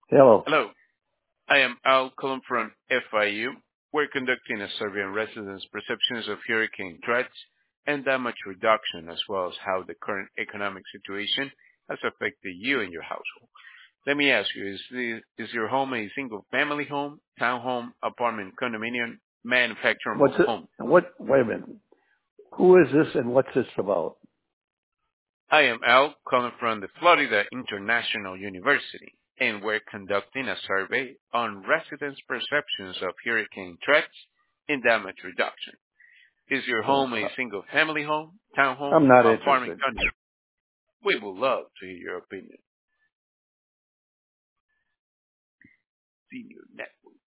Hello. Hello, I am Al calling from FIU. We're conducting a survey on residents' perceptions of hurricane threats and damage reduction, as well as how the current economic situation has affected you and your household. Let me ask you, is your home a single-family home, townhome, apartment, condominium, manufactured What's it? home? Wait a minute. Who is this and what's this about? I am Al calling from the Florida International University, and we're conducting a survey on residents' perceptions of hurricane threats and damage reduction. Is your Oh, home a single-family home, townhome, I'm not apartment, interested. condo? We would love to hear your opinion. Senior Net.